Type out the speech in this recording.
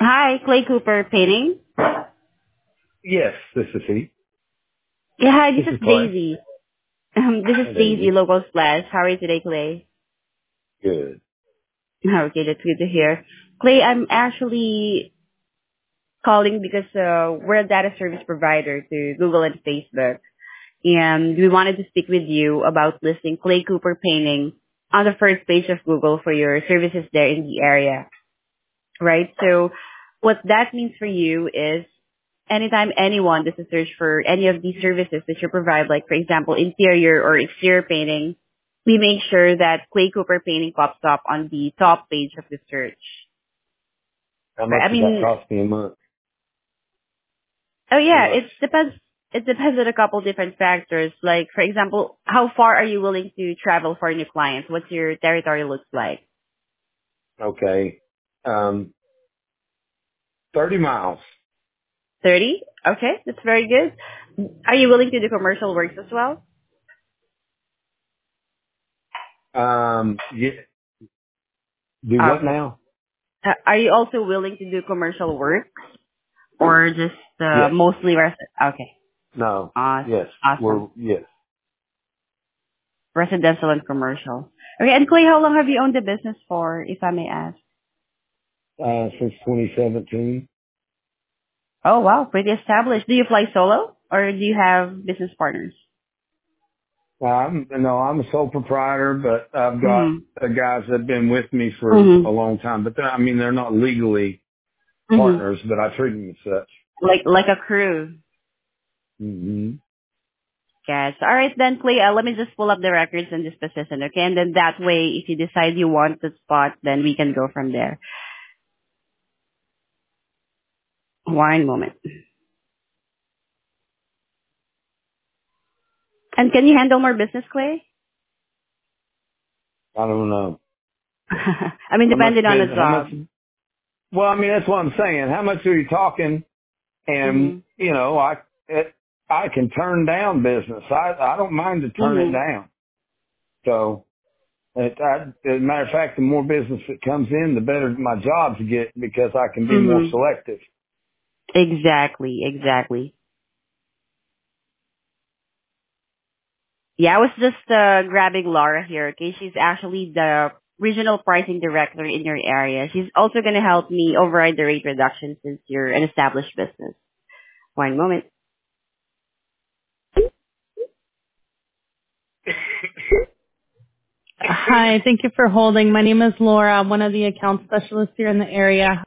Hi, Clay Cooper Painting. Yes, this is he. Yeah, hi, This this is is Clay. Daisy. This Hi, is Daisy, Daisy. Local Splash. How are you today, Clay? Good. Okay, that's good to hear. Clay, I'm actually calling because we're a data service provider to Google and Facebook, and we wanted to speak with you about listing Clay Cooper Painting on the first page of Google for your services there in the area, right? So what that means for you is anytime anyone does a search for any of these services that you provide, like for example, interior or exterior painting, we make sure that Clay Cooper painting pops up on the top page of the search. How Right? much I does that mean, cost me a month? oh How yeah, much? it depends. It depends on a couple different factors. Like for example, how far are you willing to travel for new clients? What's your territory looks like? Okay. Um, 30 miles. 30? Okay, that's very good. Are you willing to do commercial works as well? Yeah. Do what Okay. now? Are you also willing to do commercial work? Or just Yes. mostly okay. No. Awesome. Yes. Awesome. Yes. Residential and commercial. Okay, and Clay, how long have you owned the business for, if I may ask? Since 2017. Oh wow, pretty established. Do you fly solo or do you have business partners? I'm a sole proprietor, but I've got Mhm. guys that have been with me for a Mhm. long time, but they're not legally Mhm. partners, but I treat them as such. Like a crew. Hmm. Yes. All right then, Clay. Let me just pull up the records in this position, okay? And then that way, if you decide you want the spot, then we can go from there. One moment. And can you handle more business, Clay? I don't know. I mean, How much depending on the how much job. Well, I mean, that's what I'm saying. How much are you talking? And, Mhm. I can turn down business. I don't mind to turn it Mhm. down. So, as a matter of fact, the more business that comes in, the better my jobs get because I can be more Mhm. selective. Exactly. Exactly. Yeah, I was just grabbing Laura here. Okay, she's actually the regional pricing director in your area. She's also gonna help me override the rate reduction since you're an established business. One moment. Hi, thank you for holding. My name is Laura. I'm one of the account specialists here in the area.